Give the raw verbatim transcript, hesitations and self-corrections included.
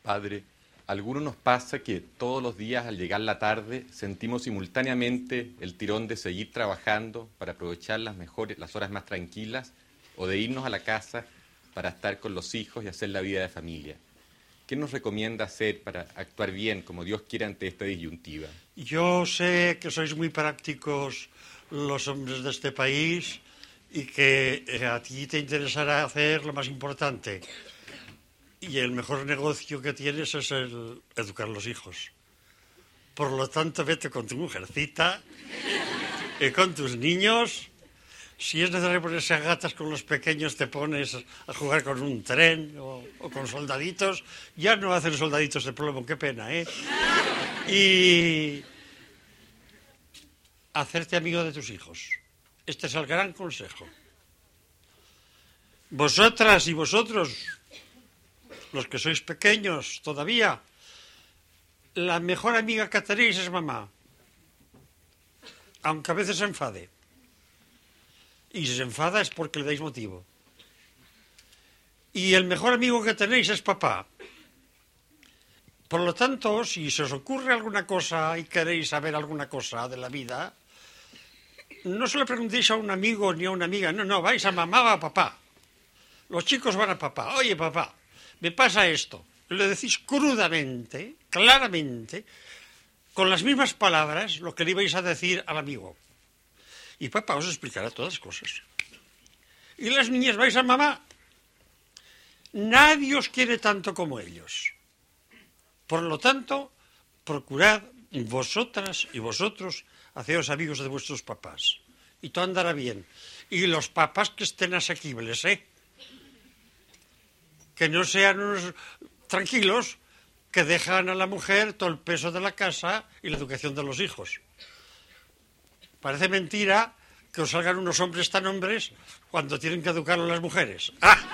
Padre, a algunos nos pasa que todos los días al llegar la tarde sentimos simultáneamente el tirón de seguir trabajando para aprovechar las mejores, las horas más tranquilas o de irnos a la casa para estar con los hijos y hacer la vida de familia. ¿Qué nos recomienda hacer para actuar bien como Dios quiere ante esta disyuntiva? Yo sé que sois muy prácticos los hombres de este país y que a ti te interesará hacer lo más importante. Y el mejor negocio que tienes es el educar a los hijos. Por lo tanto, vete con tu mujercita y con tus niños. Si es necesario ponerse a gatas con los pequeños, te pones a jugar con un tren o, o con soldaditos. Ya no hacen soldaditos de plomo, qué pena, ¿eh? Y hacerte amigo de tus hijos. Este es el gran consejo. Vosotras y vosotros, los que sois pequeños todavía, la mejor amiga que tenéis es mamá, aunque a veces se enfade. Y si se enfada es porque le dais motivo. Y el mejor amigo que tenéis es papá. Por lo tanto, si se os ocurre alguna cosa y queréis saber alguna cosa de la vida, no se lo preguntéis a un amigo ni a una amiga, no, no, vais a mamá o a papá. Los chicos van a papá. Oye, papá, me pasa esto. Le decís crudamente, claramente, con las mismas palabras, lo que le ibais a decir al amigo. Y papá os explicará todas las cosas. Y las niñas vais a mamá. Nadie os quiere tanto como ellos. Por lo tanto, procurad vosotras y vosotros haceros amigos de vuestros papás. Y todo andará bien. Y los papás que estén asequibles, ¿eh? Que no sean unos tranquilos que dejan a la mujer todo el peso de la casa y la educación de los hijos. Parece mentira que os salgan unos hombres tan hombres cuando tienen que educar a las mujeres. ¡Ah!